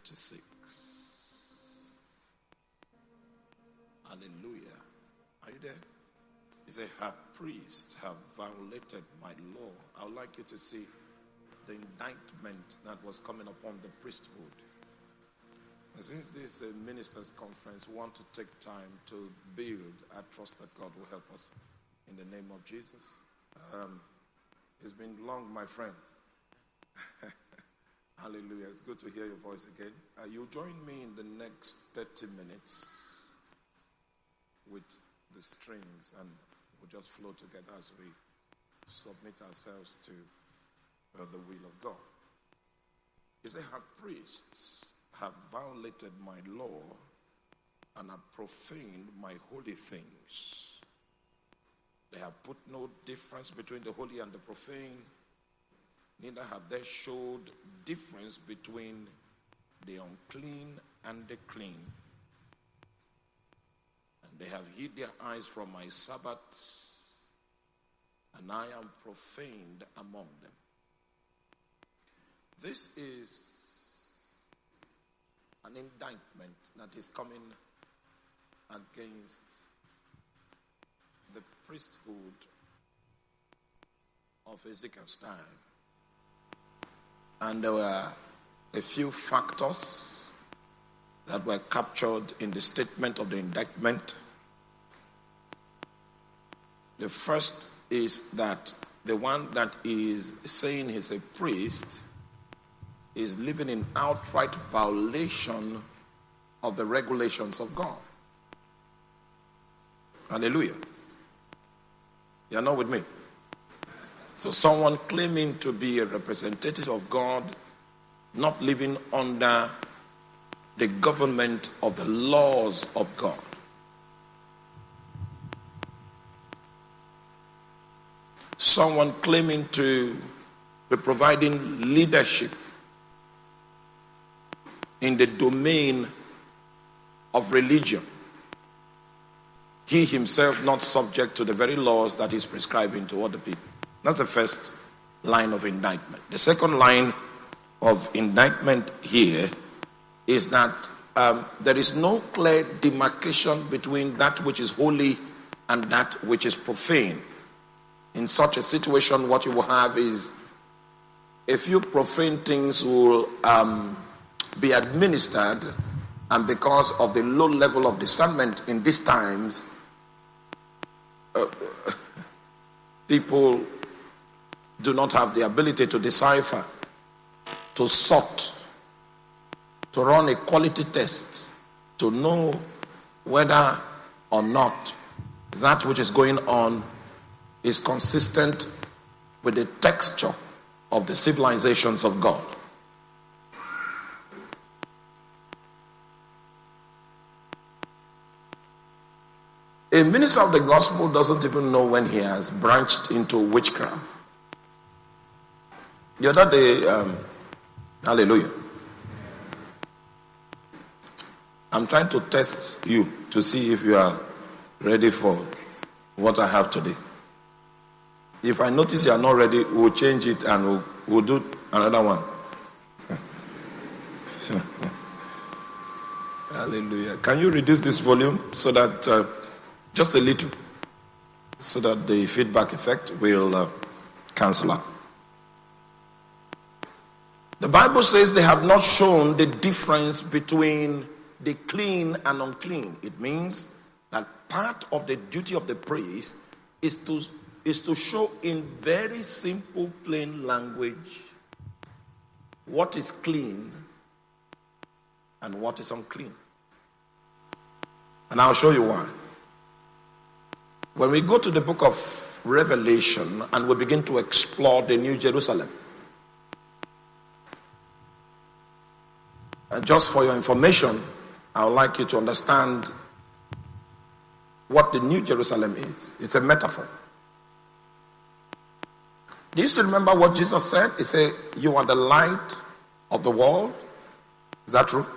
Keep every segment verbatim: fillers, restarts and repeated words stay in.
twenty-six. Hallelujah. Are you there? He said, her priests have violated my law. I would like you to see the indictment that was coming upon the priesthood. And since this is a ministers' conference, we want to take time to build. I trust that God will help us in the name of Jesus. Um, it's been long, my friend. Hallelujah. It's good to hear your voice again. Uh, you'll join me in the next thirty minutes with the strings, and we'll just flow together as we submit ourselves to uh, the will of God. He said, her priests have violated my law and have profaned my holy things. They have put no difference between the holy and the profane. Neither have they showed difference between the unclean and the clean. And they have hid their eyes from my Sabbaths, and I am profaned among them. This is an indictment that is coming against the priesthood of Ezekiel's time. And there were a few factors that were captured in the statement of the indictment. The first is that the one that is saying he's a priest is living in outright violation of the regulations of God. Hallelujah. You are not with me? So someone claiming to be a representative of God, not living under the government of the laws of God. Someone claiming to be providing leadership in the domain of religion. He himself not subject to the very laws that he's prescribing to other people. That's the first line of indictment. The second line of indictment here is that um, there is no clear demarcation between that which is holy and that which is profane. In such a situation, what you will have is a few profane things will um, be administered, and because of the low level of discernment in these times, uh, people do not have the ability to decipher, to sort, to run a quality test, to know whether or not that which is going on is consistent with the texture of the civilizations of God. A minister of the gospel doesn't even know when he has branched into witchcraft. The other day, um, hallelujah, I'm trying to test you to see if you are ready for what I have today. If I notice you are not ready, we'll change it and we'll, we'll do another one. Hallelujah. Can you reduce this volume so that, uh, just a little, so that the feedback effect will uh, cancel out? The Bible says they have not shown the difference between the clean and unclean. It means that part of the duty of the priest is to is to show in very simple, plain language what is clean and what is unclean. And I'll show you why. When we go to the book of Revelation and we begin to explore the New Jerusalem, and just for your information, I would like you to understand what the New Jerusalem is. It's a metaphor. Do you still remember what Jesus said? He said, you are the light of the world. Is that true?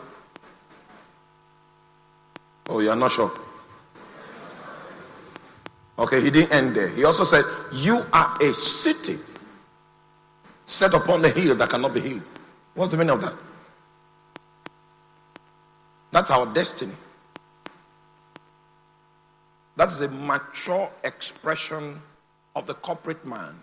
Oh, you are not sure? Okay, he didn't end there. He also said, you are a city set upon a hill that cannot be hid. What's the meaning of that? That's our destiny. That's a mature expression of the corporate man.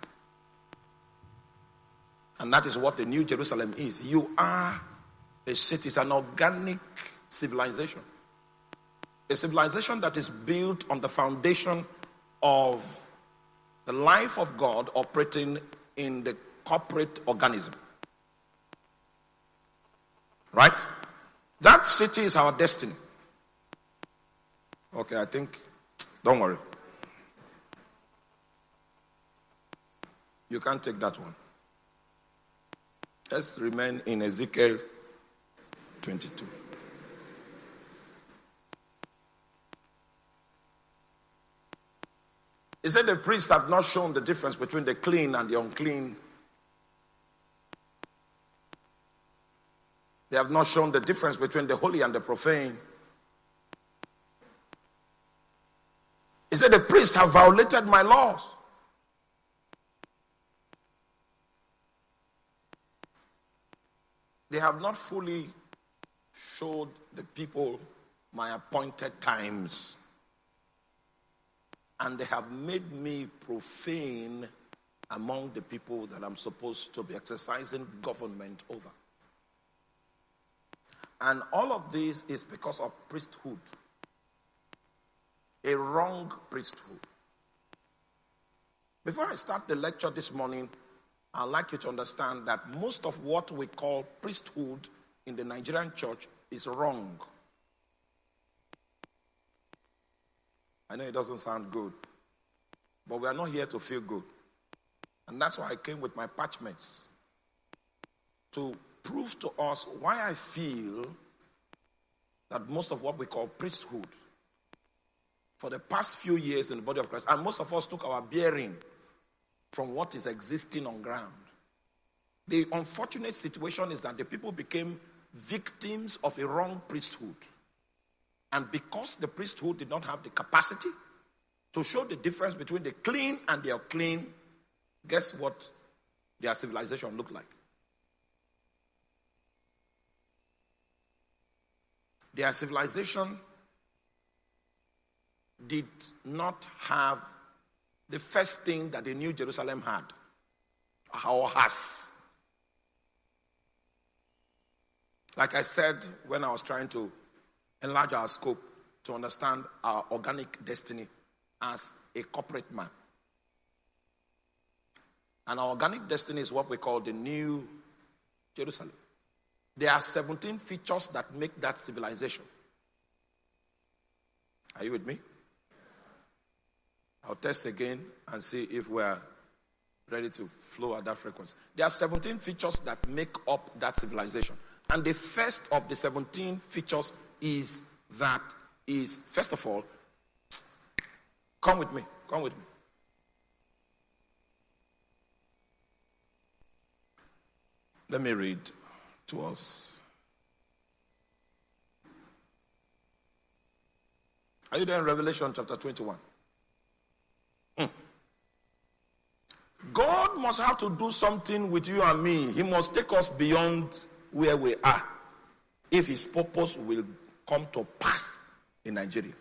And that is what the New Jerusalem is. You are a city, it's an organic civilization. A civilization that is built on the foundation of the life of God operating in the corporate organism. Right? That city is our destiny. Okay, I think, don't worry. You can't take that one. Let's remain in Ezekiel twenty-two. He said the priests have not shown the difference between the clean and the unclean. They have not shown the difference between the holy and the profane. He said the priests have violated my laws. They have not fully showed the people my appointed times. And they have made me profane among the people that I'm supposed to be exercising government over. And all of this is because of priesthood. A wrong priesthood. Before I start the lecture this morning, I'd like you to understand that most of what we call priesthood in the Nigerian church is wrong. I know it doesn't sound good, but we are not here to feel good. And that's why I came with my parchments to prove to us why I feel that most of what we call priesthood for the past few years in the body of Christ, and most of us took our bearing from what is existing on ground. The unfortunate situation is that the people became victims of a wrong priesthood. And because the priesthood did not have the capacity to show the difference between the clean and the unclean, guess what their civilization looked like? Their civilization did not have the first thing that the New Jerusalem had, or has. Like I said when I was trying to enlarge our scope to understand our organic destiny as a corporate man. And our organic destiny is what we call the New Jerusalem. There are seventeen features that make that civilization. Are you with me? I'll test again and see if we're ready to flow at that frequency. There are seventeen features that make up that civilization. And the first of the seventeen features is that is, first of all, come with me, come with me. Let me read to us. Are you there in Revelation chapter twenty-one? Mm. God must have to do something with you and me. He must take us beyond where we are if his purpose will come to pass in Nigeria.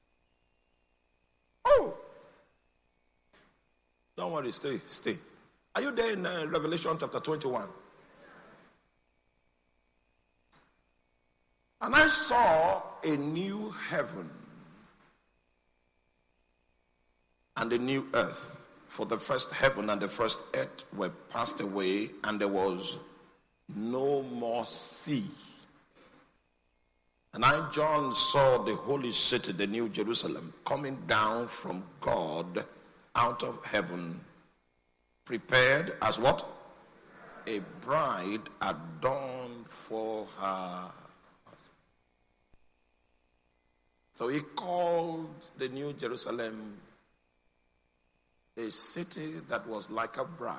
Oh! Don't worry, stay, stay. Are you there in uh, Revelation chapter twenty-one? And I saw a new heaven and a new earth, for the first heaven and the first earth were passed away, and there was no more sea. And I, John, saw the holy city, the New Jerusalem, coming down from God out of heaven, prepared as what? A bride adorned for her. So he called the New Jerusalem a city that was like a bride.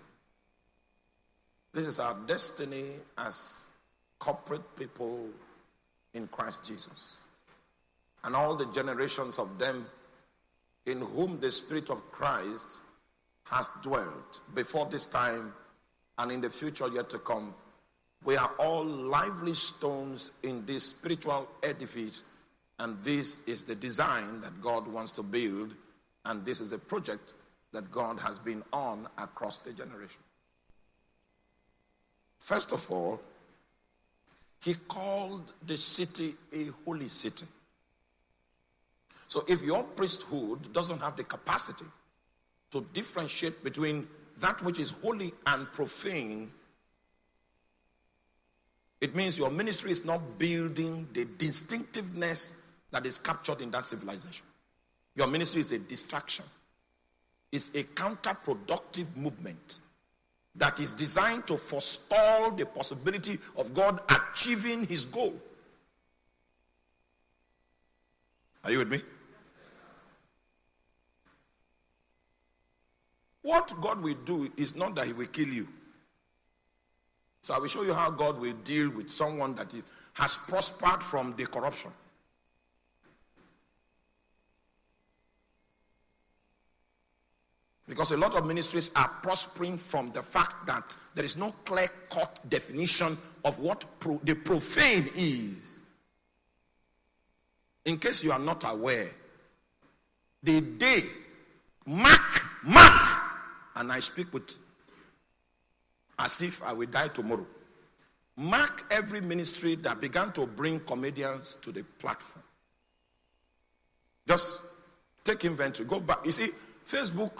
This is our destiny as corporate people in Christ Jesus. And all the generations of them in whom the Spirit of Christ has dwelt before this time and in the future yet to come, We are all lively stones in this spiritual edifice, and this is the design that God wants to build, and this is a project that God has been on across the generation. First of all, he called the city a holy city. So if your priesthood doesn't have the capacity to differentiate between that which is holy and profane, it means your ministry is not building the distinctiveness that is captured in that civilization. Your ministry is a distraction. It's a counterproductive movement that is designed to forestall the possibility of God achieving his goal. Are you with me? What God will do is not that he will kill you. So I will show you how God will deal with someone that is, has prospered from the corruption. Because a lot of ministries are prospering from the fact that there is no clear-cut definition of what pro- the profane is. In case you are not aware, the day, mark, mark, and I speak with as if I will die tomorrow. Mark every ministry that began to bring comedians to the platform. Just take inventory. Go back. You see, Facebook,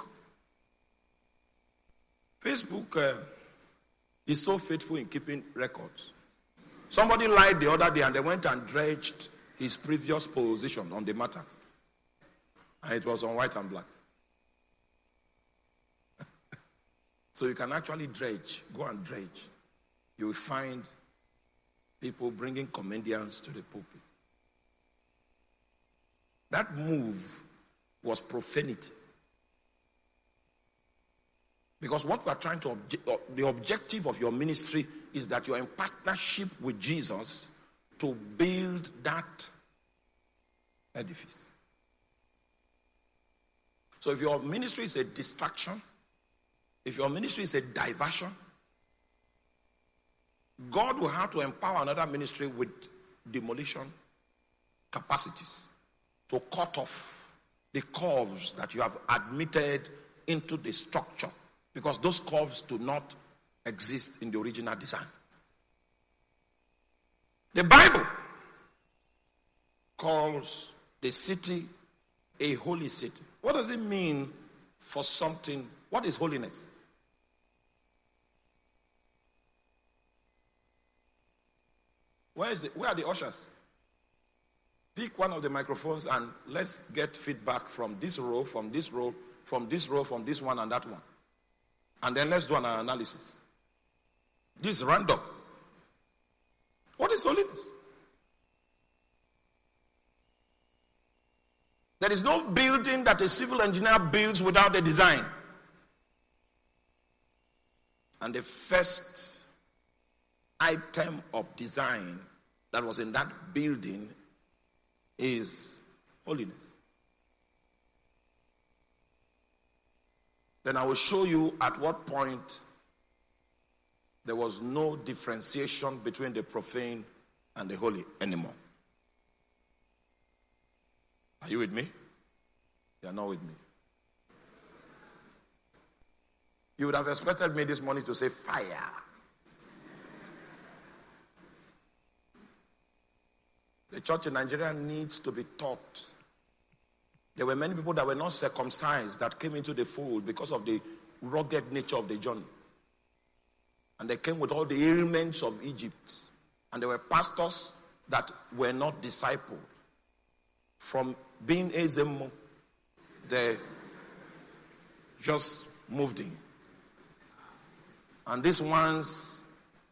Facebook uh, is so faithful in keeping records. Somebody lied the other day and they went and dredged his previous position on the matter. And it was on white and black. So you can actually dredge, go and dredge. You will find people bringing comedians to the pulpit. That move was profanity. Because what we are trying to, obje- the objective of your ministry is that you're in partnership with Jesus to build that edifice. So if your ministry is a distraction, if your ministry is a diversion, God will have to empower another ministry with demolition capacities to cut off the curves that you have admitted into the structure, because those curves do not exist in the original design. The Bible calls the city a holy city. What does it mean for something? What is holiness? Where is the, where are the ushers? Pick one of the microphones and let's get feedback from this row, from this row, from this row, from this one and that one. And then let's do an analysis. This is random. What is holiness? There is no building that a civil engineer builds without a design. And the first item of design that was in that building is holiness. Then I will show you at what point there was no differentiation between the profane and the holy anymore. Are you with me? You are not with me. You would have expected me this morning to say fire. The church in Nigeria needs to be taught. There were many people that were not circumcised that came into the fold because of the rugged nature of the journey. And they came with all the ailments of Egypt. And there were pastors that were not discipled. From being Ezemo, they just moved in. And these ones,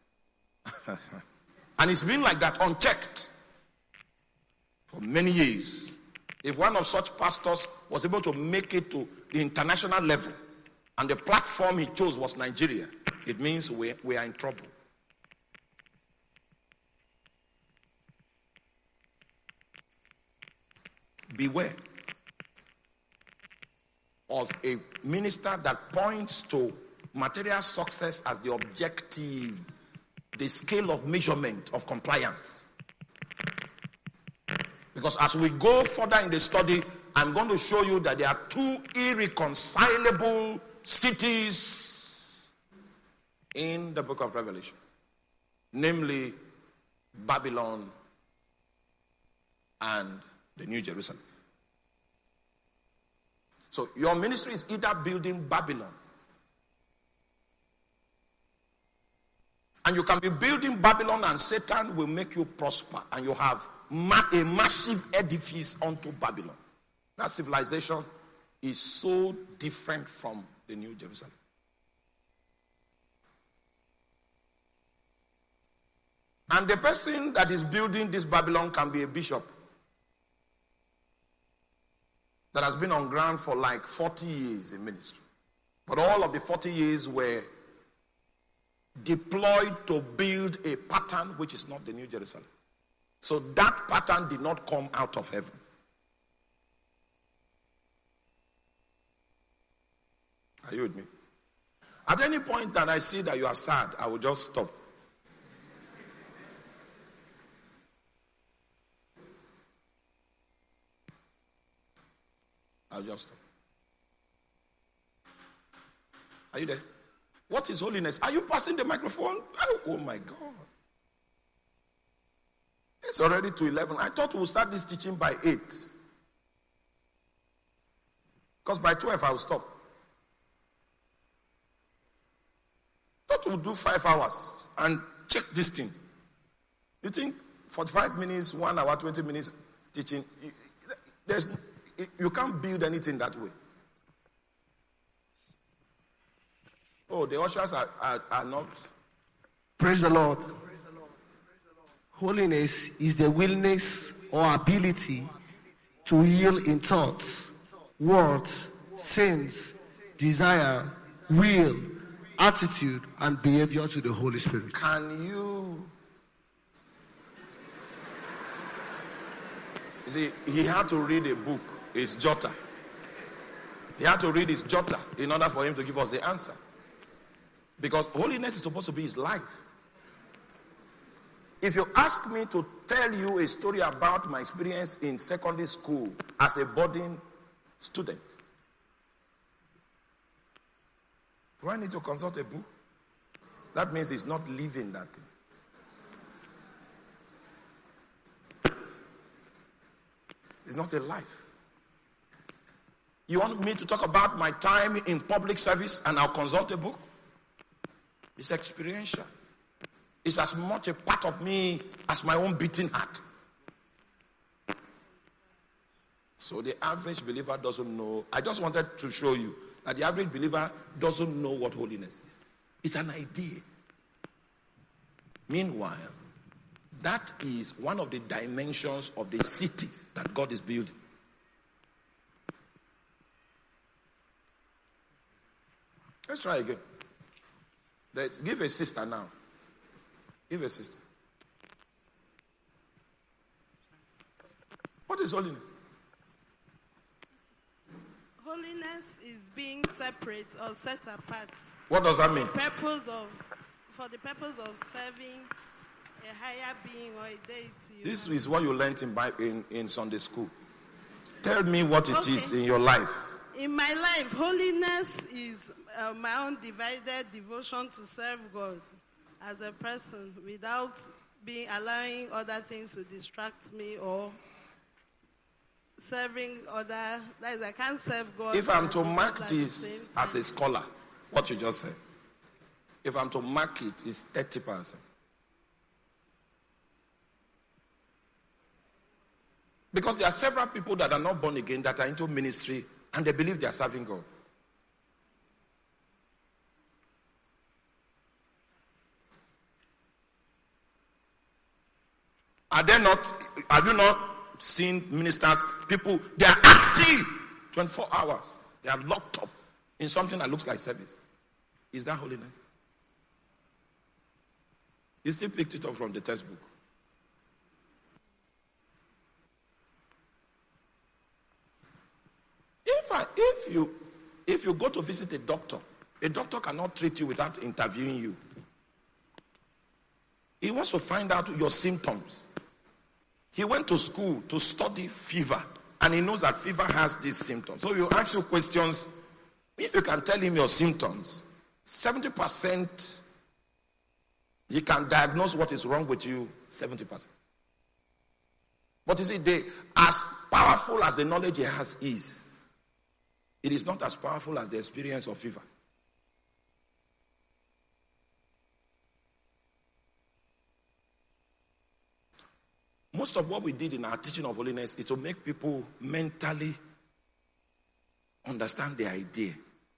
and it's been like that unchecked for many years. If one of such pastors was able to make it to the international level and the platform he chose was Nigeria, it means we, we are in trouble. Beware of a minister that points to material success as the objective the scale of measurement of compliance. Because as we go further in the study, I'm going to show you that there are two irreconcilable cities in the book of Revelation. Namely, Babylon and the New Jerusalem. So your ministry is either building Babylon, and you can be building Babylon and Satan will make you prosper, and you have ma- a massive edifice unto Babylon. That civilization is so different from the New Jerusalem. And the person that is building this Babylon can be a bishop that has been on ground for like forty years in ministry. But all of the forty years were deployed to build a pattern which is not the New Jerusalem. So that pattern did not come out of heaven. Are you with me? At any point that I see that you are sad, I will just stop. I'll just stop. Are you there? What is holiness? Are you passing the microphone? Oh, oh my God. It's already to eleven. I thought we'll start this teaching by eight. Because by twelve I will stop. Thought we'll do five hours and check this thing. You think forty-five minutes, one hour, twenty minutes teaching, there's, you can't build anything that way. Oh, the ushers are, are, are not. Praise the Lord. Holiness is the willingness or ability to yield in thoughts, words, sins, desire, will, attitude, and behavior to the Holy Spirit. Can you... You see, he had to read a book, his jotter. He had to read his jotter in order for him to give us the answer. Because holiness is supposed to be his life. If you ask me to tell you a story about my experience in secondary school as a boarding student, do I need to consult a book? That means he's not living that thing. It's not a life. You want me to talk about my time in public service and I'll consult a book? It's experiential. It's as much a part of me as my own beating heart. So the average believer doesn't know. I just wanted to show you that the average believer doesn't know what holiness is. It's an idea. Meanwhile, that is one of the dimensions of the city that God is building. Let's try again. Let's give a sister now. Give a sister. What is holiness? Holiness is being separate or set apart. What does that mean? For the purpose of, for the purpose of serving a higher being or a deity. This is what you learned in, in, in Sunday school. Tell me what it Okay. is in your life. In my life, holiness is uh, my own divided devotion to serve God as a person without being allowing other things to distract me or serving other. That is, I can't serve God. If I'm to and mark God at the this same as time. a scholar, what you just said, if I'm to mark it, it's thirty percent. Because there are several people that are not born again that are into ministry and they believe they are serving God. Are they not, have you not seen ministers, people, they are active twenty-four hours. They are locked up in something that looks like service. Is that holiness? You still picked it up from the textbook. If, I, if, you, if you go to visit a doctor, a doctor cannot treat you without interviewing you. He wants to find out your symptoms. He went to school to study fever, and he knows that fever has these symptoms. So you ask you questions. If you can tell him your symptoms, seventy percent he can diagnose what is wrong with you, seventy percent. But you see, they, as powerful as the knowledge he has is, it is not as powerful as the experience of fever. Most of what we did in our teaching of holiness is to make people mentally understand the idea.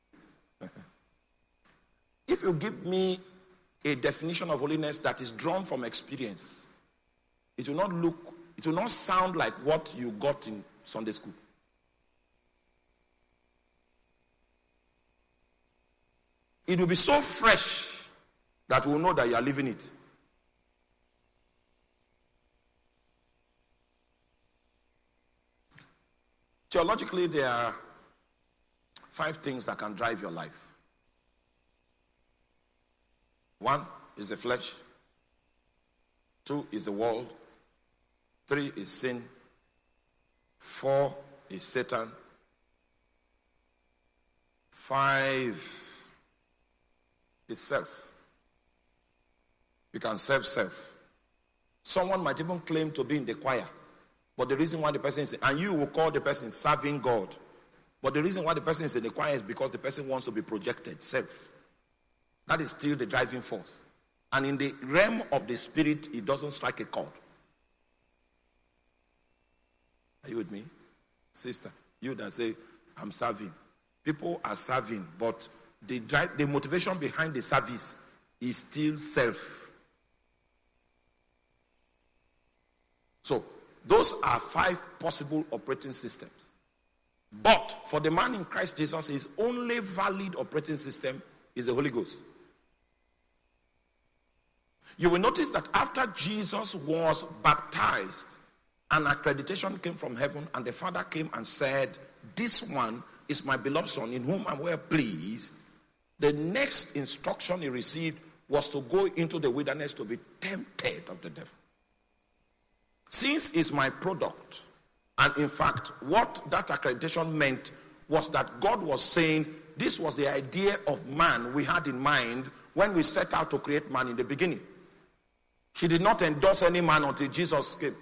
If you give me a definition of holiness that is drawn from experience, it will not look, it will not sound like what you got in Sunday school. It will be so fresh that we will know that you are living it. Theologically, there are five things that can drive your life. One is the flesh. Two is the world. Three is sin. Four is Satan. Five is self. You can serve self. Someone might even claim to be in the choir, but the reason why the person is, and you will call the person serving God, but the reason why the person is in the choir is because the person wants to be projected, self. That is still the driving force. And in the realm of the spirit, it doesn't strike a chord. Are you with me? Sister, you that say, I'm serving. People are serving, but the drive, the motivation behind the service is still self. So, those are five possible operating systems. But for the man in Christ Jesus, his only valid operating system is the Holy Ghost. You will notice that after Jesus was baptized, an accreditation came from heaven, and the Father came and said, this one is my beloved Son, in whom I'm well pleased. The next instruction he received was to go into the wilderness to be tempted of the devil. Since it's my product, and in fact, what that accreditation meant was that God was saying, this was the idea of man we had in mind when we set out to create man in the beginning. He did not endorse any man until Jesus came.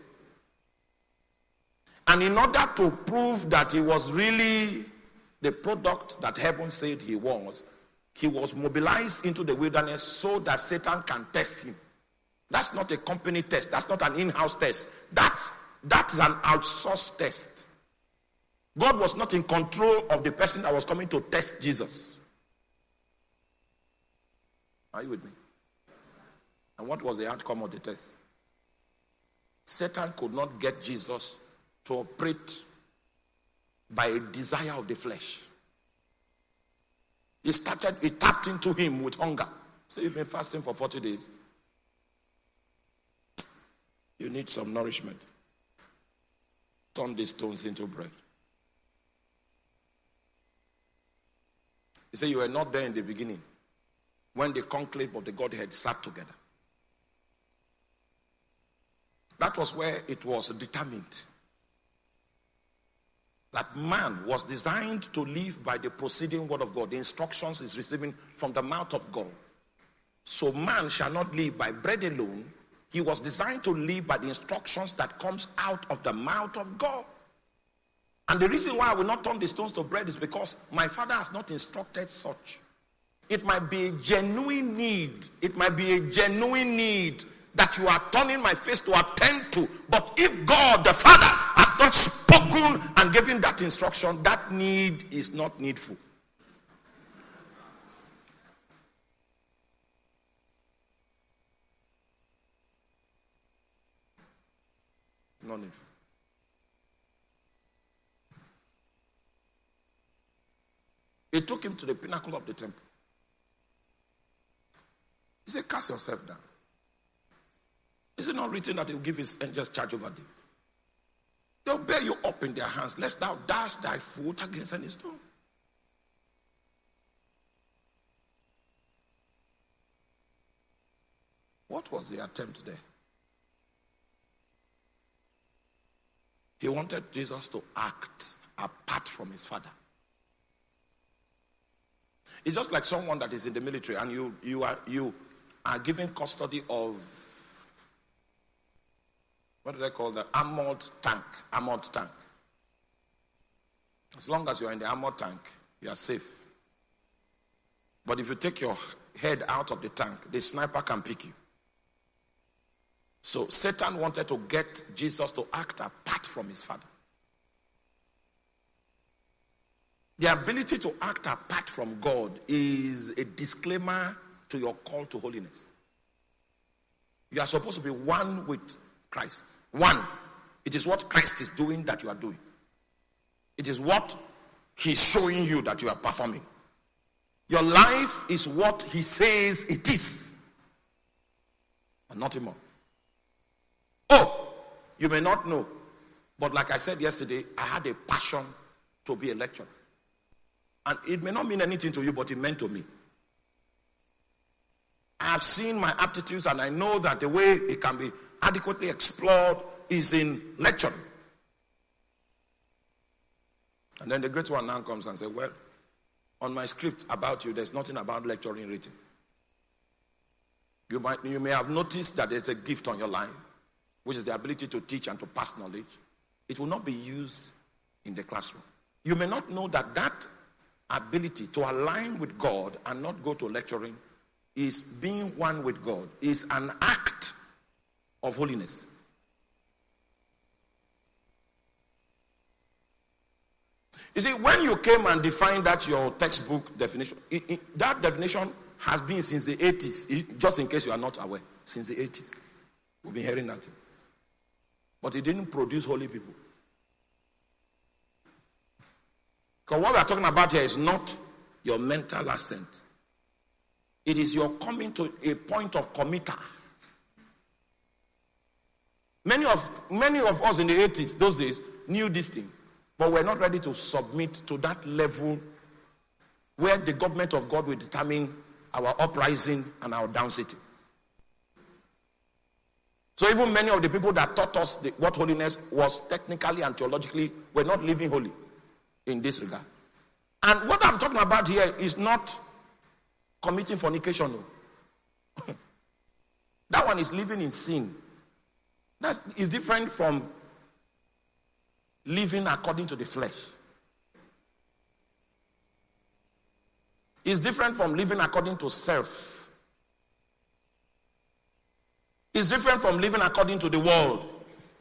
And in order to prove that he was really the product that heaven said he was, he was mobilized into the wilderness so that Satan can test him. That's not a company test. That's not an in-house test. That's, that's an outsourced test. God was not in control of the person that was coming to test Jesus. Are you with me? And what was the outcome of the test? Satan could not get Jesus to operate by a desire of the flesh. He started, he tapped into him with hunger. So you've been fasting for forty days. You need some nourishment. Turn these stones into bread. He said, you were not there in the beginning when the conclave of the Godhead sat together. That was where it was determined that man was designed to live by the proceeding word of God. The instructions is receiving from the mouth of God. So man shall not live by bread alone. He was designed to live by the instructions that comes out of the mouth of God. And the reason why I will not turn the stones to bread is because my Father has not instructed such. It might be a genuine need. It might be a genuine need that you are turning my face to attend to. But if God the Father had not spoken and given that instruction, that need is not needful. Not needful. He took him to the pinnacle of the temple. He said, cast yourself down. Is it not written that he will give his angels charge over thee? They'll bear you up in their hands, lest thou dash thy foot against any stone. What was the attempt there? He wanted Jesus to act apart from his Father. It's just like someone that is in the military and you, you, are, you are given custody of, what do they call that? Armored tank. Armored tank. As long as you are in the armored tank, you are safe. But if you take your head out of the tank, the sniper can pick you. So Satan wanted to get Jesus to act apart from his Father. The ability to act apart from God is a disclaimer to your call to holiness. You are supposed to be one with Christ. One. It is what Christ is doing that you are doing. It is what he's showing you that you are performing. Your life is what he says it is. And nothing more. Oh, you may not know. But like I said yesterday, I had a passion to be a lecturer. And it may not mean anything to you, but it meant to me. I have seen my aptitudes and I know that the way it can be adequately explored is in lecturing. And then the great one now comes and says, well, on my script about you, there's nothing about lecturing written. You might, you may have noticed that there's a gift on your life, which is the ability to teach and to pass knowledge. It will not be used in the classroom. You may not know that that ability to align with God and not go to lecturing is being one with God, is an act of holiness. You see, when you came and defined that your textbook definition, it, it, that definition has been since the eighties, it, just in case you are not aware, since the eighties. We've been hearing that. But it didn't produce holy people. Because what we are talking about here is not your mental assent. It is your coming to a point of committal. Many of, many of us in the eighties, those days, knew this thing. But we're not ready to submit to that level where the government of God will determine our uprising and our downsitting. So even many of the people that taught us the, what holiness was technically and theologically were not living holy in this regard. And what I'm talking about here is not committing fornication. No. That one is living in sin. That is different from living according to the flesh. It's different from living according to self. It's different from living according to the world.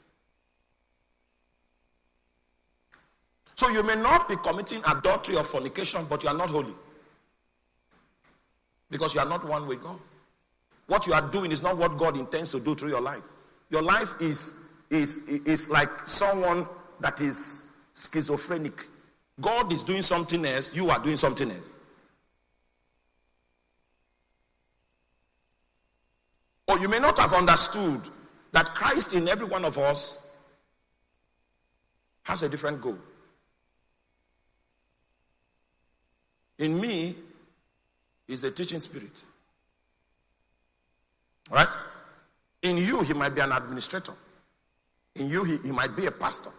So you may not be committing adultery or fornication, but you are not holy. Because you are not one with God. What you are doing is not what God intends to do through your life. Your life is, is, is like someone that is schizophrenic. God is doing something else, you are doing something else. Or you may not have understood that Christ in every one of us has a different goal. In me is a teaching spirit. Right? In you, he might be an administrator. In you, he, he might be a pastor.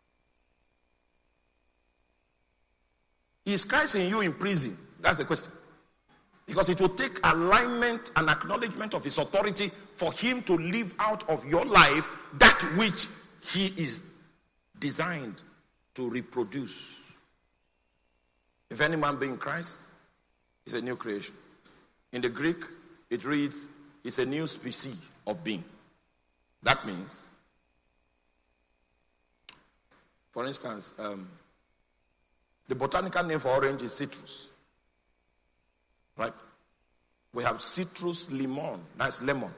Is Christ in you in prison? That's the question. Because it will take alignment and acknowledgement of his authority for him to live out of your life that which he is designed to reproduce. If any man be in Christ, he's a new creation. In the Greek, it reads, it's a new species of being. That means, for instance, um, the botanical name for orange is citrus. Right? We have citrus limon. That's lemon.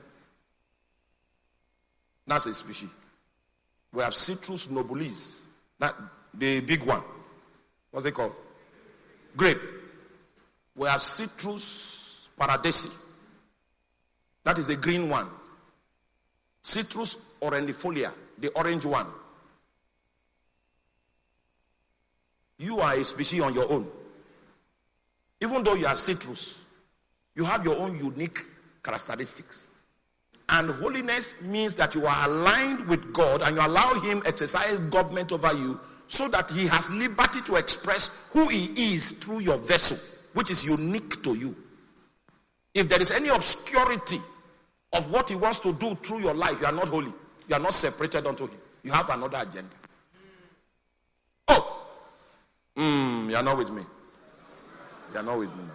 That's a species. We have citrus nobilis. That the big one. What's it called? Grape. We have citrus paradisi. That is the green one. Citrus orandifolia, the orange one. You are a species on your own. Even though you are citrus, you have your own unique characteristics. And holiness means that you are aligned with God and you allow him exercise government over you so that he has liberty to express who he is through your vessel, which is unique to you. If there is any obscurity of what he wants to do through your life, you are not holy. You are not separated unto him. You have another agenda. Oh, mm, you are not with me. You are not with me now.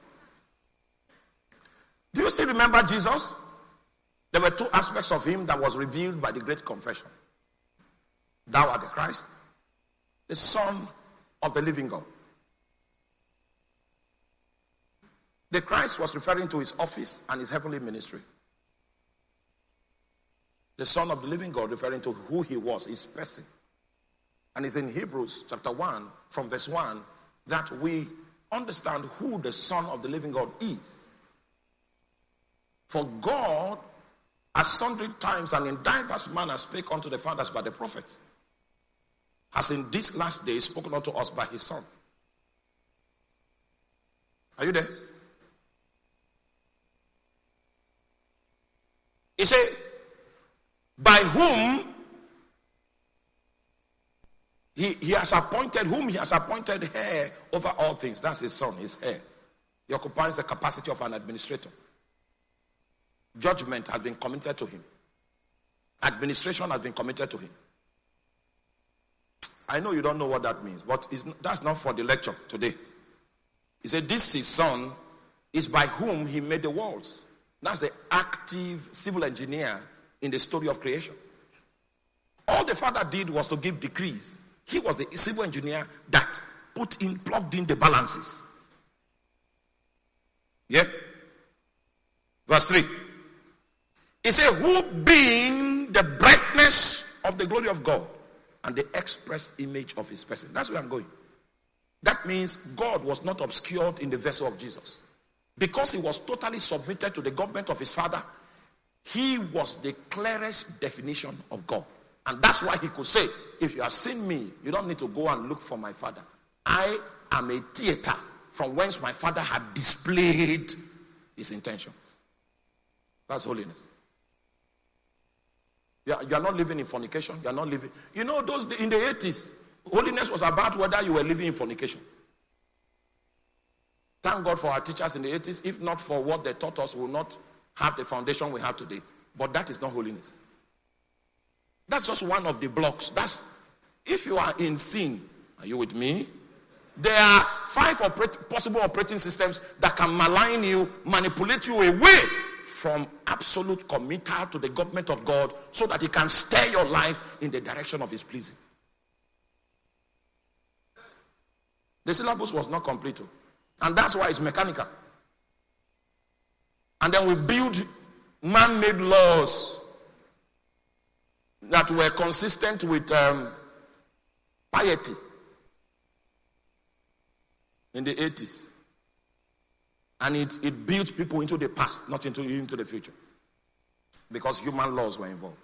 Do you still remember Jesus? There were two aspects of him that was revealed by the great confession. Thou art the Christ, the Son of the living God. The Christ was referring to his office and his heavenly ministry. The Son of the living God referring to who he was, his person. And it's in Hebrews chapter one, from verse one, that we understand who the Son of the living God is. For God, at sundry times and in diverse manners, spake unto the fathers by the prophets, has in this last day spoken unto us by his Son. Are you there? He said, by whom he, he has appointed, whom he has appointed heir over all things. That's his Son, his heir. He occupies the capacity of an administrator. Judgment has been committed to him. Administration has been committed to him. I know you don't know what that means, but it's, that's not for the lecture today. He said, this his Son is by whom he made the worlds. That's the active civil engineer in the story of creation. All the Father did was to give decrees. He was the civil engineer that put in, plugged in the balances. Yeah? Verse three. He said, who being the brightness of the glory of God and the express image of his person. That's where I'm going. That means God was not obscured in the vessel of Jesus. Because he was totally submitted to the government of his Father, he was the clearest definition of God. And that's why he could say, if you have seen me, you don't need to go and look for my Father. I am a theater from whence my Father had displayed his intentions. That's holiness. You are, you are not living in fornication. You are not living. You know, those in the eighties, holiness was about whether you were living in fornication. Thank God for our teachers in the eighties. If not for what they taught us, we will not have the foundation we have today. But that is not holiness. That's just one of the blocks. That's if you are in sin. Are you with me? There are five operate, possible operating systems that can malign you, manipulate you away from absolute committal to the government of God so that he can steer your life in the direction of his pleasing. The syllabus was not complete. And that's why it's mechanical. And then we build man-made laws that were consistent with um, piety in the eighties. And it, it built people into the past, not into, into the future. Because human laws were involved.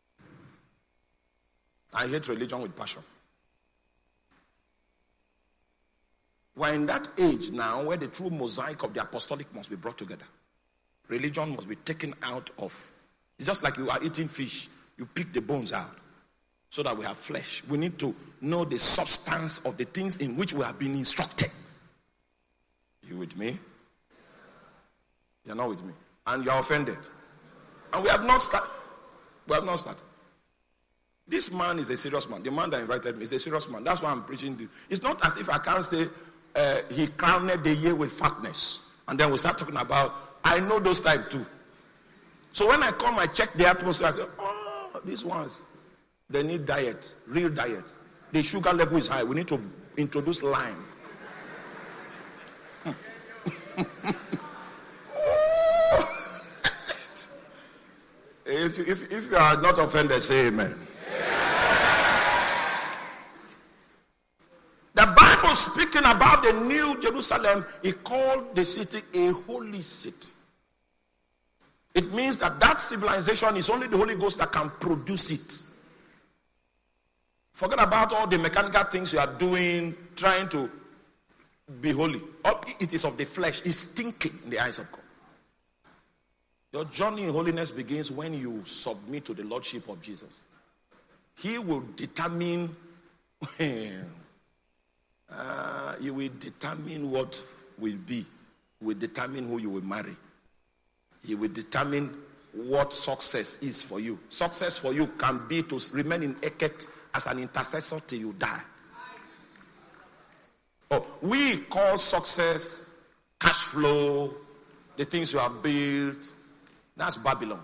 I hate religion with passion. We're in that age now where the true mosaic of the apostolic must be brought together. Religion must be taken out of. It's just like you are eating fish. You pick the bones out so that we have flesh. We need to know the substance of the things in which we have been instructed. You with me? You're not with me. And you're offended. And we have not started. We have not started. This man is a serious man. The man that invited me is a serious man. That's why I'm preaching this. It's not as if I can't say uh, he crowned the year with fatness. And then we start talking about, I know those type too. So when I come, I check the atmosphere. I say, oh, these ones, they need diet, real diet. The sugar level is high. We need to introduce lime. If, if, if you are not offended, say amen. The Bible speaking about the new Jerusalem, it called the city a holy city. It means that that civilization is only the Holy Ghost that can produce it. Forget about all the mechanical things you are doing, trying to be holy. It is of the flesh. It's stinking in the eyes of God. Your journey in holiness begins when you submit to the Lordship of Jesus. He will determine, uh, he will determine what will be. He will determine who you will marry. He will determine what success is for you. Success for you can be to remain in Eket as an intercessor till you die. Oh, we call success cash flow, the things you have built. That's Babylon.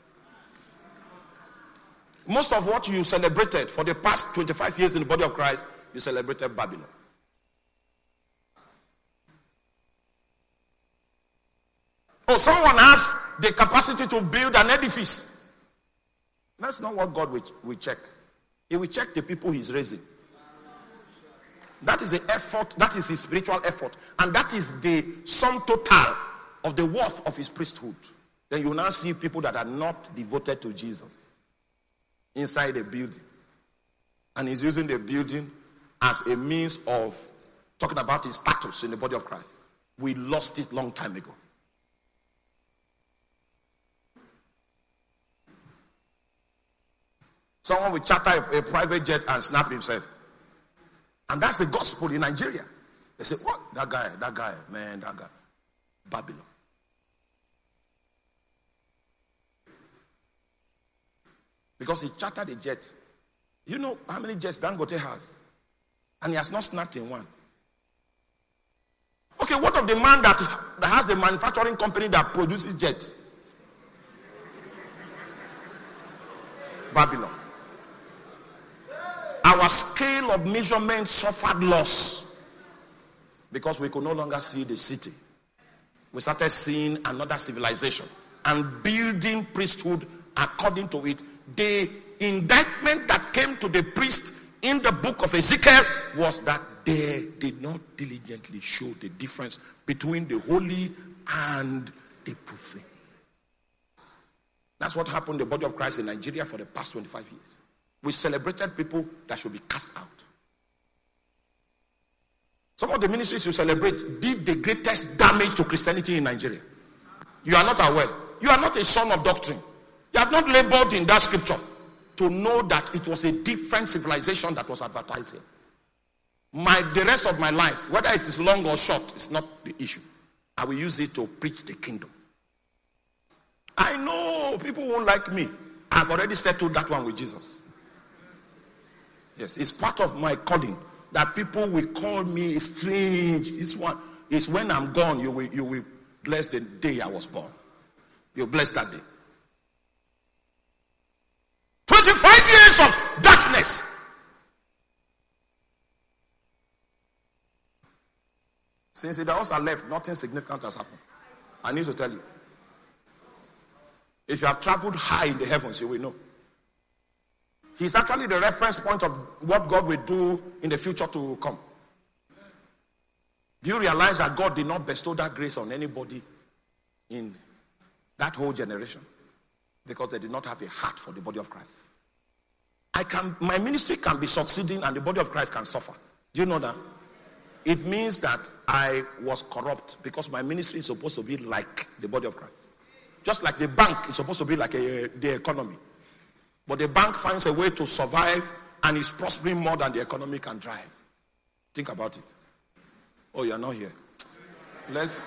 Most of what you celebrated for the past twenty-five years in the body of Christ, you celebrated Babylon. Oh, someone has the capacity to build an edifice. That's not what God will, will check. He will check the people he's raising. That is the effort, that is his spiritual effort. And that is the sum total of the worth of his priesthood. Then you now see people that are not devoted to Jesus inside a building. And he's using the building as a means of talking about his status in the body of Christ. We lost it long time ago. Someone will charter a, a private jet and snap himself. And that's the gospel in Nigeria. They say, what? That guy, that guy, man, that guy. Babylon. Because he chartered a jet. You know how many jets Dangote has? And he has not snapped in one. Okay, what of the man that, that has the manufacturing company that produces jets? Babylon. Our scale of measurement suffered loss because we could no longer see the city. We started seeing another civilization and building priesthood according to it. The indictment that came to the priest in the book of Ezekiel was that they did not diligently show the difference between the holy and the profane. That's what happened in the body of Christ in Nigeria for the past twenty-five years. We celebrated people that should be cast out. Some of the ministries you celebrate did the greatest damage to Christianity in Nigeria. You are not aware. You are not a son of doctrine. You have not labored in that scripture to know that it was a different civilization that was advertised here. My, the rest of my life, whether it is long or short, is not the issue. I will use it to preach the kingdom. I know people won't like me. I've already settled that one with Jesus. Yes, it's part of my calling that people will call me strange. It's one. It's when I'm gone, you will you will bless the day I was born. You bless that day. Twenty-five years of darkness. Since the house are left, nothing significant has happened. I need to tell you. If you have traveled high in the heavens, you will know. He's actually the reference point of what God will do in the future to come. Do you realize that God did not bestow that grace on anybody in that whole generation? Because they did not have a heart for the body of Christ. I can, my ministry can be succeeding and the body of Christ can suffer. Do you know that? It means that I was corrupt because my ministry is supposed to be like the body of Christ. Just like the bank is supposed to be like a, the economy. But the bank finds a way to survive and is prospering more than the economy can drive. Think about it. Oh, you're not here. Let's...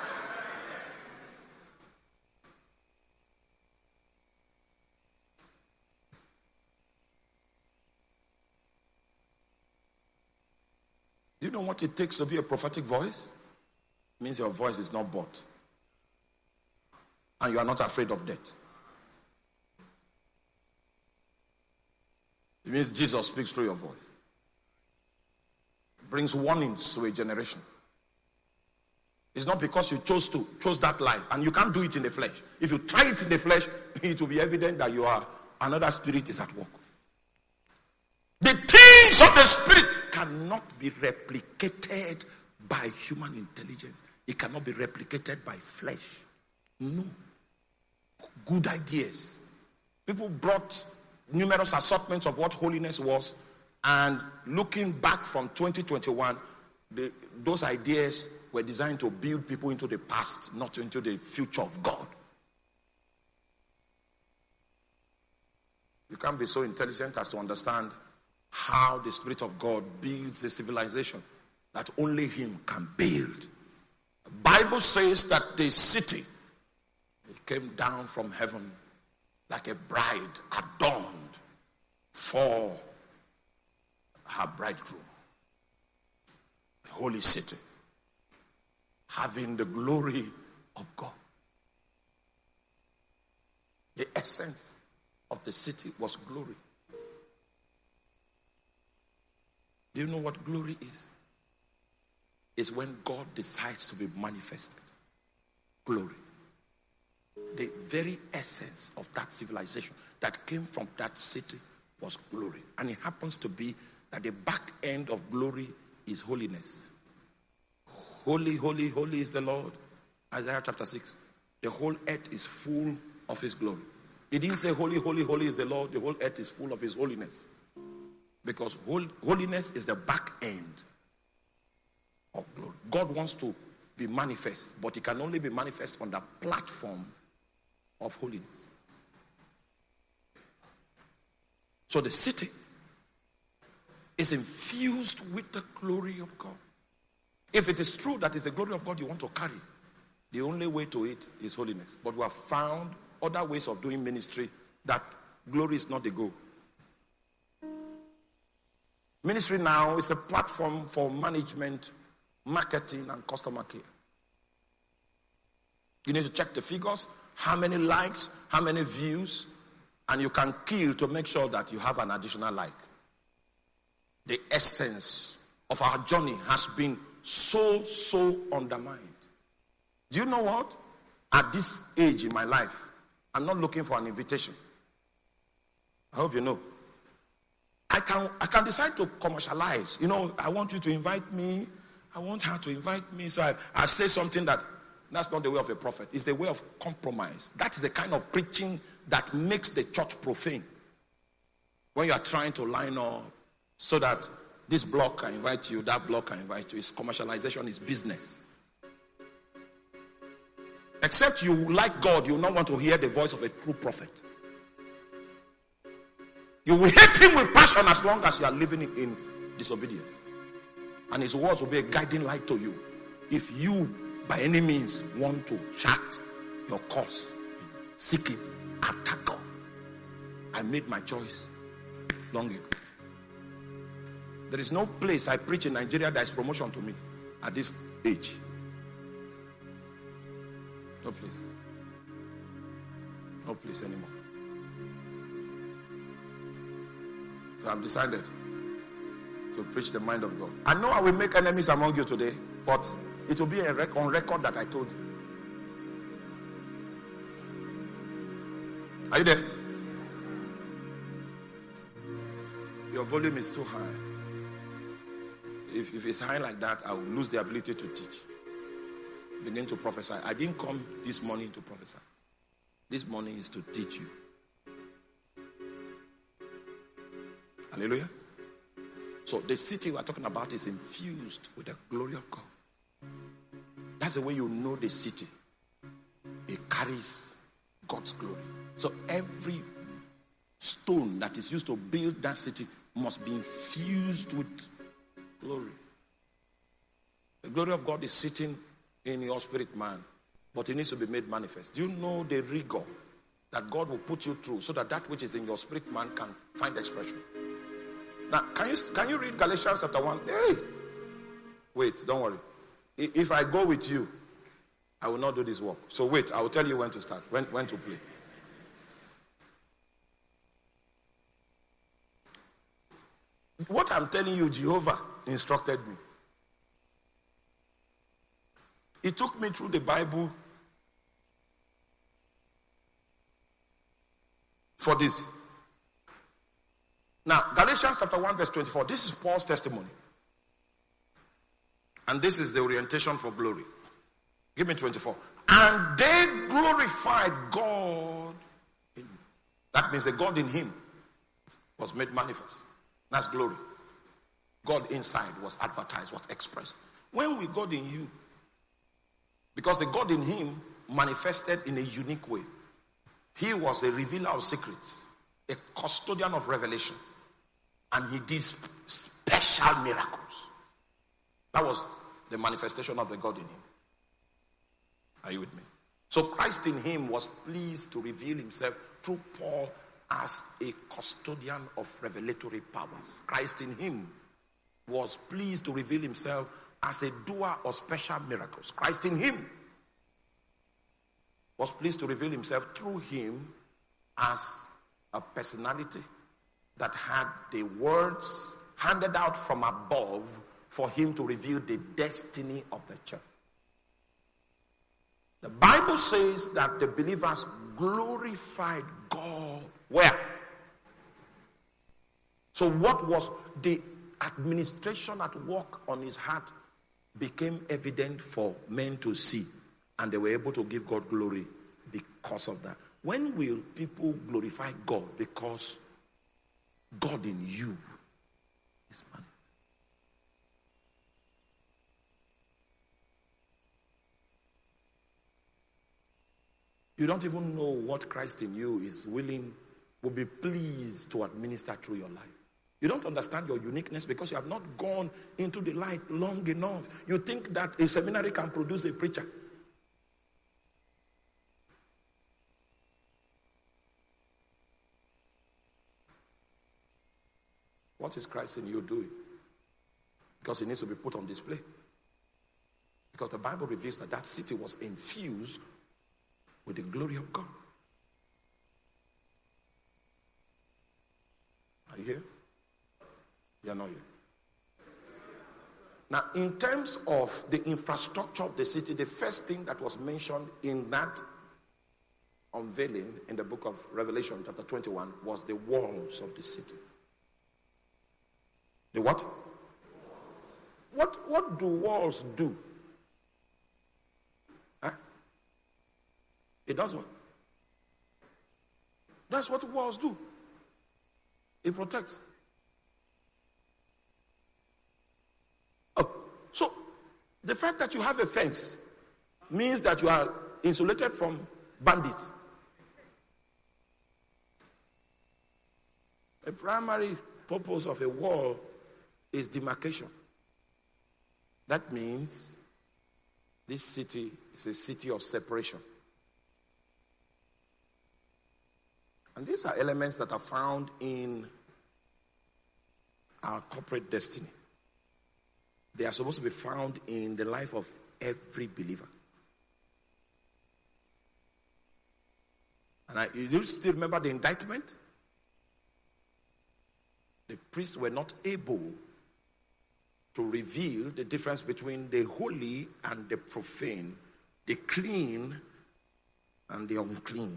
Do you know what it takes to be a prophetic voice? It means your voice is not bought. And you are not afraid of death. It means Jesus speaks through your voice. Brings warnings to a generation. It's not because you chose to, chose that life. And you can't do it in the flesh. If you try it in the flesh, it will be evident that you are, another spirit is at work. The things of the spirit cannot be replicated by human intelligence. It cannot be replicated by flesh. No. Good ideas. People brought numerous assortments of what holiness was, and looking back from twenty twenty-one, the, those ideas were designed to build people into the past, not into the future of God. can't be so intelligent as to understand how the Spirit of God builds the civilization that only Him can build. The Bible says that the city, it came down from heaven like a bride adorned for her bridegroom. The holy city, having the glory of God. The essence of the city was glory. Do you know what glory is? It's when God decides to be manifested. Glory. The very essence of that civilization that came from that city was glory. And it happens to be that the back end of glory is holiness. Holy, holy, holy is the Lord. Isaiah chapter six. The whole earth is full of His glory. He didn't say holy, holy, holy is the Lord. The whole earth is full of His holiness. Because holiness is the back end of glory. God wants to be manifest, but He can only be manifest on the platform of holiness. So the city is infused with the glory of God. If it is true that it's the glory of God you want to carry, the only way to it is holiness. But we have found other ways of doing ministry that glory is not the goal. Ministry now is a platform for management, marketing, and customer care. You need to check the figures, how many likes, how many views, and you can kill to make sure that you have an additional like. The essence of our journey has been so, so undermined. Do you know what? At this age in my life, I'm not looking for an invitation. I hope you know. I can I can decide to commercialize. You know, I want you to invite me. I want her to invite me. So I, I say something that that's not the way of a prophet. It's the way of compromise. That is the kind of preaching that makes the church profane. When you are trying to line up so that this block can invite you, that block can invite you. It's commercialization, it's business. Except you like God, you will not want to hear the voice of a true prophet. You will hate Him with passion as long as you are living in disobedience. And His words will be a guiding light to you. If you, by any means, want to chart your course, seeking after God. I made my choice long ago. There is no place I preach in Nigeria that is promotion to me at this age. No place. No place anymore. So I've decided to preach the mind of God. I know I will make enemies among you today, but it will be a rec- on record that I told you. Are you there? Your volume is too high. If, if it's high like that, I will lose the ability to teach. Begin to prophesy. I didn't come this morning to prophesy. This morning is to teach you. Hallelujah. So the city we are talking about is infused with the glory of God. That's the way you know the city. It carries God's glory. So every stone that is used to build that city must be infused with glory. The glory of God is sitting in your spirit man, but it needs to be made manifest. Do you know the rigor that God will put you through so that that which is in your spirit man can find expression? Now, can you can you read Galatians chapter one? Hey, wait, don't worry. If I go with you, I will not do this work. So wait, I will tell you when to start, when when to play. What I'm telling you, Jehovah instructed me. He took me through the Bible for this. Now, Galatians chapter one verse twenty-four. This is Paul's testimony. And this is the orientation for glory. Give me twenty-four. And they glorified God in him. That means the God in him was made manifest. That's glory. God inside was advertised, was expressed. When we God in you, because the God in him manifested in a unique way. He was a revealer of secrets, a custodian of revelation. And he did special miracles. That was the manifestation of the God in him. Are you with me? So Christ in him was pleased to reveal himself through Paul as a custodian of revelatory powers. Christ in him was pleased to reveal himself as a doer of special miracles. Christ in him was pleased to reveal himself through him as a personality that had the words handed out from above for him to reveal the destiny of the church. The Bible says that the believers glorified God. Where? So what was the administration at work on his heart became evident for men to see, and they were able to give God glory because of that. When will people glorify God? Because God in you is man. You don't even know what Christ in you is willing, will be pleased to administer through your life. You don't understand your uniqueness because you have not gone into the light long enough. You think that a seminary can produce a preacher. What is Christ in you doing? Because it needs to be put on display. Because the Bible reveals that that city was infused with the glory of God. Are you here? You are not here. Now, in terms of the infrastructure of the city, the first thing that was mentioned in that unveiling in the book of Revelation, chapter twenty-one, was the walls of the city. The what? What, what do walls do? Huh? It does what? That's what walls do. It protects. Oh, so the fact that you have a fence means that you are insulated from bandits. The primary purpose of a wall is demarcation. That means this city is a city of separation. And these are elements that are found in our corporate destiny. They are supposed to be found in the life of every believer. And I, you still remember the indictment? The priests were not able to reveal the difference between the holy and the profane, the clean and the unclean.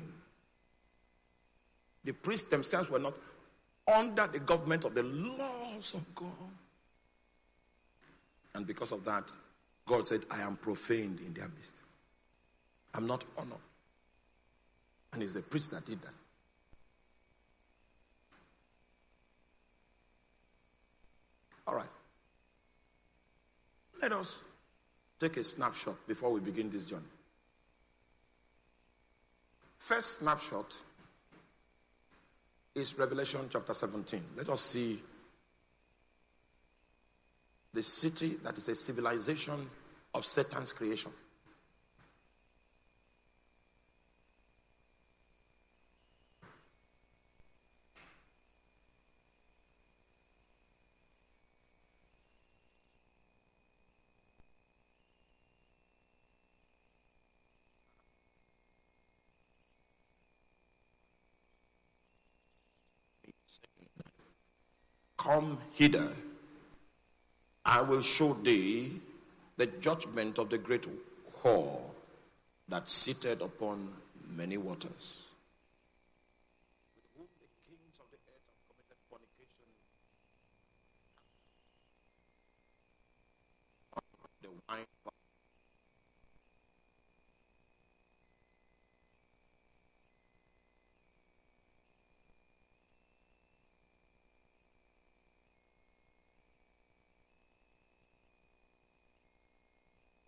The priests themselves were not under the government of the laws of God. And because of that, God said, I am profaned in their midst. I'm not honored. And it's the priest that did that. All right. Let us take a snapshot before we begin this journey. First snapshot is Revelation chapter seventeen. Let us see the city that is a civilization of Satan's creation. Come hither, I will show thee the judgment of the great whore that sitteth upon many waters, with whom the kings of the earth have committed fornication. The wine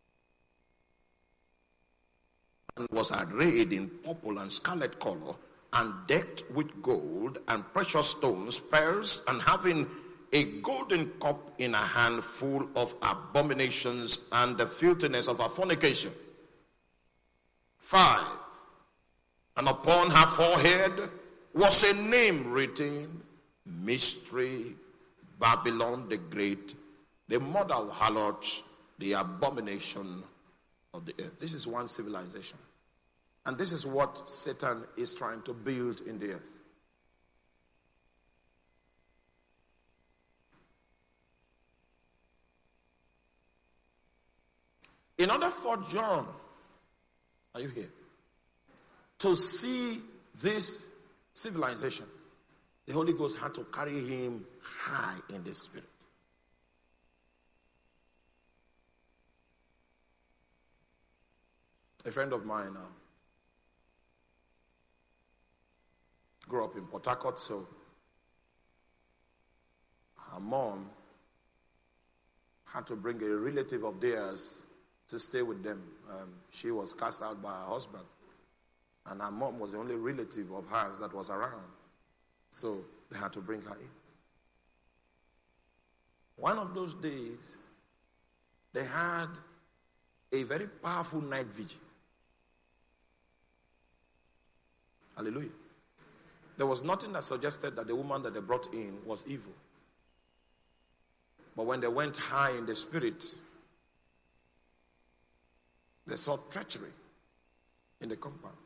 was arrayed in purple and scarlet color, and decked with gold and precious stones, pearls, and having a golden cup in her hand full of abominations and the filthiness of her fornication. Five, and upon her forehead was a name written, Mystery, Babylon the Great, the mother of harlots, the abomination of the earth. This is one civilization. And this is what Satan is trying to build in the earth. In order for John, are you here, to see this civilization, the Holy Ghost had to carry him high in the spirit. A friend of mine now grew up in Port Harcourt, so her mom had to bring a relative of theirs to stay with them. Um, she was cast out by her husband, and her mom was the only relative of hers that was around. So they had to bring her in. One of those days, they had a very powerful night vigil. Hallelujah. There was nothing that suggested that the woman that they brought in was evil. But when they went high in the spirit, they saw treachery in the compound.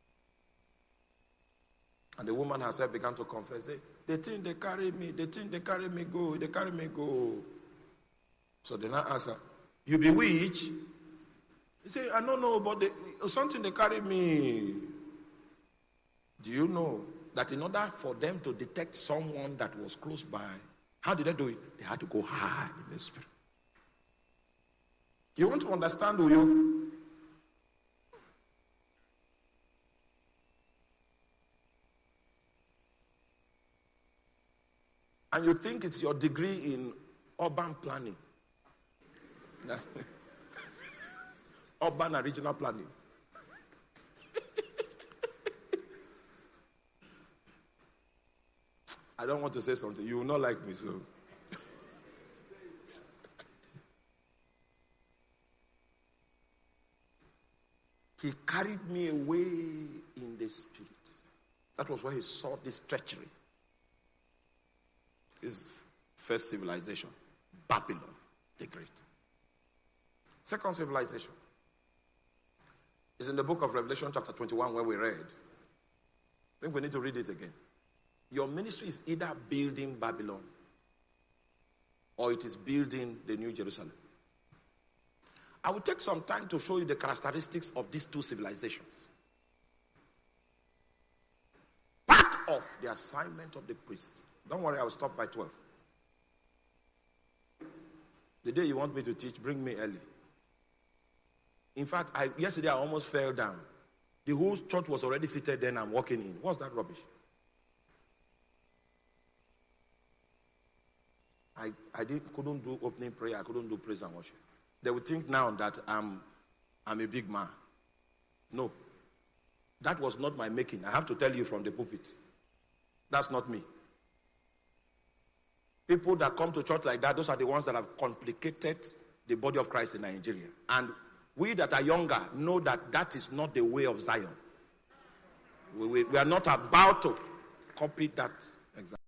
And the woman herself began to confess, hey, they think they carry me, they think they carry me go, they carry me go. So they now ask her, you bewitched? He said, I don't know, but they, something they carry me. Do you know that in order for them to detect someone that was close by, how did they do it? They had to go high in the spirit. You want to understand, do you? And you think it's your degree in urban planning. Urban and regional planning. I don't want to say something. You will not like me, so. He carried me away in the spirit. That was where he saw this treachery. His first civilization, Babylon the Great. Second civilization is in the book of Revelation chapter twenty-one where we read. I think we need to read it again. Your ministry is either building Babylon or it is building the New Jerusalem. I will take some time to show you the characteristics of these two civilizations. Part of the assignment of the priest. Don't worry, I will stop by twelve. The day you want me to teach, bring me early. In fact, I, yesterday I almost fell down. The whole church was already seated there and I'm walking in. What's that rubbish? I, I did, couldn't do opening prayer. I couldn't do praise and worship. They would think now that I'm, I'm a big man. No. That was not my making. I have to tell you from the pulpit. That's not me. People that come to church like that, those are the ones that have complicated the body of Christ in Nigeria. And we that are younger know that that is not the way of Zion. We, we, we are not about to copy that example.